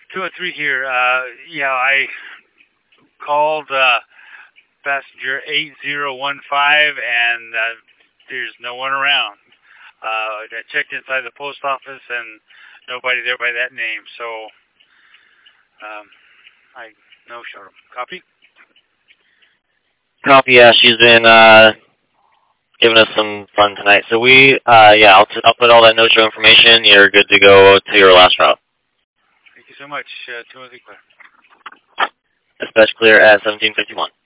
203 here. Yeah, I called passenger 8015, and there's no one around. I checked inside the post office, and nobody there by that name. So I no-showed him. Copy? Copy. Yeah, she's been giving us some fun tonight. So I'll put all that no-show information. You're good to go to your last route. Thank you so much. Timothy Clear. Dispatch clear at 1751.